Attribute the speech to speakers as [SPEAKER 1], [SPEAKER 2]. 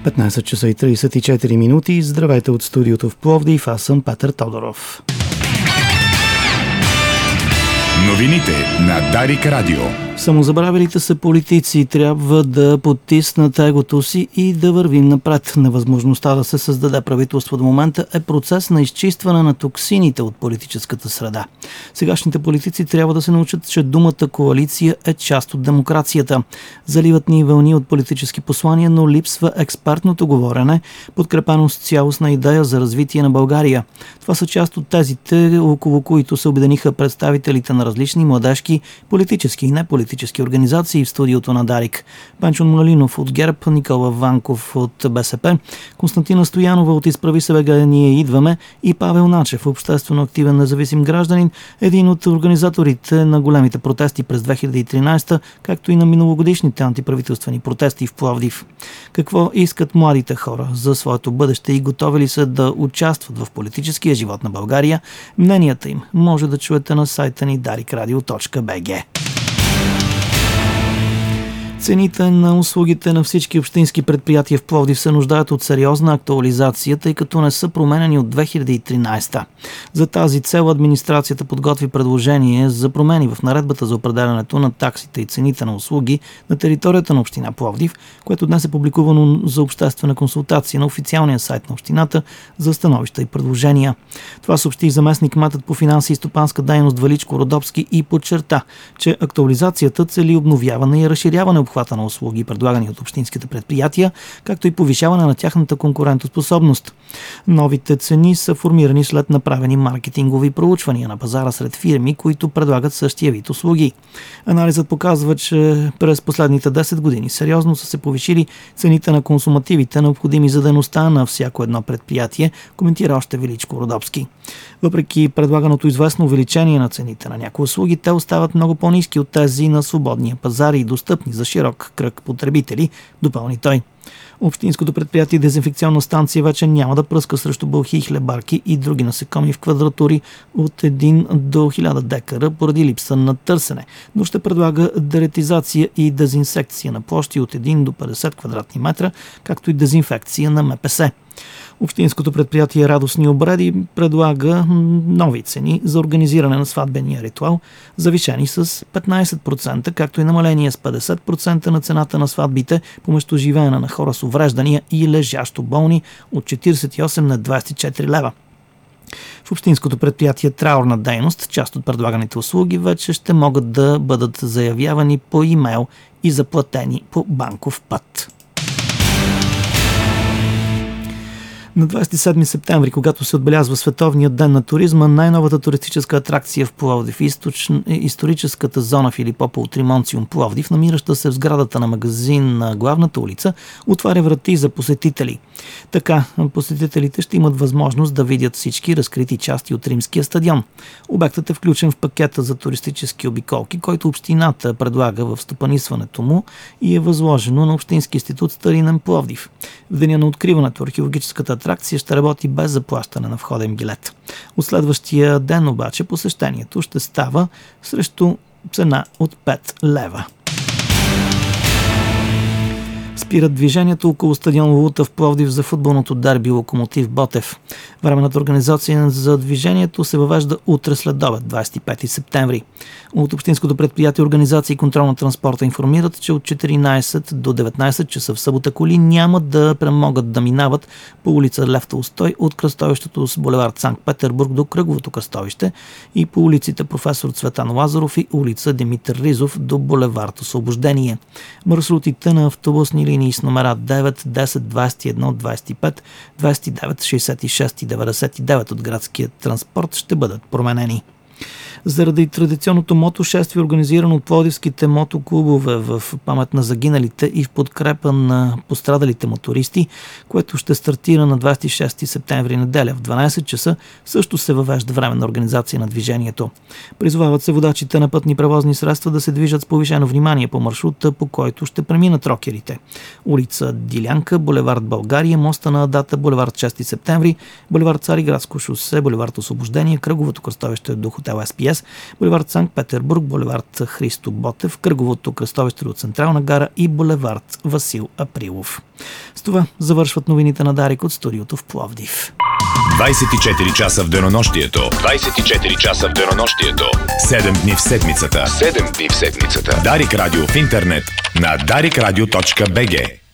[SPEAKER 1] 15 часа и 34 минути. Здравейте от студиото в Пловдив. Аз съм Петър Тодоров.
[SPEAKER 2] Новините на Дарик Радио.
[SPEAKER 1] Самозабравилите се политици трябва да потиснат егото си и да вървим напред. Невъзможността да се създаде правителство до момента е процес на изчистване на токсините от политическата среда. Сегашните политици трябва да се научат, че думата коалиция е част от демокрацията. Заливат ни вълни от политически послания, но липсва експертното говорене, подкрепено с цялостна идея за развитие на България. Това са част от тезите, около които се обединиха представителите на различни младежки, политически и неполитически организации в студиото на Дарик. Пенчо Малинов от ГЕРБ, Никола Ванков от БСП, Константина Стоянова от Изправи се БГ Ние идваме и Павел Начев, обществено активен независим гражданин, един от организаторите на големите протести през 2013, както и на миналогодишните антиправителствени протести в Пловдив. Какво искат младите хора за своето бъдеще и готови ли са да участват в политическия живот на България? Мненията им може да чуете на сайта ни darikradio.bg. Цените на услугите на всички общински предприятия в Пловдив се нуждаят от сериозна актуализация, тъй като не са променени от 2013. За тази цел администрацията подготви предложение за промени в наредбата за определянето на таксите и цените на услуги на територията на община Пловдив, което днес е публикувано за обществена консултация на официалния сайт на общината за становища и предложения. Това съобщи заместник-кметът по финанси и стопанска дейност Величко Родопски и подчерта, че актуализацията цели обновяване и разширяване обхвата на услуги, предлагани от общинските предприятия, както и повишаване на тяхната конкурентоспособност. Новите цени са формирани след направени маркетингови проучвания на пазара сред фирми, които предлагат същия вид услуги. Анализът показва, че през последните 10 години сериозно са се повишили цените на консумативите, необходими за дейността на всяко едно предприятие, коментира още Величко Родопски. Въпреки предлаганото известно увеличение на цените на някои услуги, те остават много по-ниски от тези на свободния пазар и достъпни за широк кръг потребители, допълни той. Общинското предприятие дезинфекционна станция вече няма да пръска срещу бълхи, хлебарки и други насекоми в квадратури от 1 до 1000 декара поради липса на търсене, но ще предлага деретизация и дезинсекция на площи от 1 до 50 квадратни метра, както и дезинфекция на МПС. Общинското предприятие Радостни обреди предлага нови цени за организиране на сватбения ритуал, завишени с 15%, както и намаление с 50% на цената на сватбите по местоживеене на хора с увреждания и лежащо болни от 48 на 24 лева. В общинското предприятие Траурна дейност, част от предлаганите услуги вече ще могат да бъдат заявявани по имейл и заплатени по банков път. На 27 септември, когато се отбелязва Световният ден на туризма, най-новата туристическа атракция в Пловдив, историческата зона Филипопол Тримонциум Пловдив, намираща се в сградата на магазин на главната улица, отваря врати за посетители. Така, посетителите ще имат възможност да видят всички разкрити части от Римския стадион. Обектът е включен в пакета за туристически обиколки, който общината предлага в стопанисването му и е възложено на Общински институт Старинен Пловдив. В деня на откриването археологическата атракция ще работи без заплащане на входен билет. От следващия ден обаче посещението ще става срещу цена от 5 лева. Спират движението около стадион Лута в Пловдив за футболното дерби Локомотив Ботев. Временната организация за движението се въвежда утре след обед, 25 септември. От Общинското предприятие Организация и контрол на транспорта информират, че от 14 до 19 часа в събота коли няма да могат да минават по улица Лев Толстой от кръстовището с булевард Санкт-Петербург до кръговото кръстовище и по улиците Професор Цветан Лазаров и улица Димитър Ризов до булевард Освобождение. Маршрутите на автобусни линии с номера 9, 10, 21, 25, 29, 66 и 99 от градския транспорт ще бъдат променени. Заради традиционното мотошествие, организирано от пловдивските мотоклубове в памет на загиналите и в подкрепа на пострадалите мотористи, което ще стартира на 26 септември неделя в 12 часа, също се въвежда временна организация на движението. Призовават се водачите на пътни превозни средства да се движат с повишено внимание по маршрута, по който ще преминат рокерите. Улица Дилянка, булевард България, моста на Адата, булевард 6 септември, булевард Цариградско шосе, булевард Освобождение, кръговото кръстовище до хотел SPS, Бургас, булевард Санкт-Петербург, булевард Христо Ботев, кръговото кръстовище до Централна гара и булевард Васил Априлов. С това завършват новините на Дарик от студиото в Пловдив.
[SPEAKER 2] 24 часа в денонощието. 24 часа в денонощието. 7 дни в седмицата. 7 дни в седмицата. Дарик радио в интернет на darikradio.bg.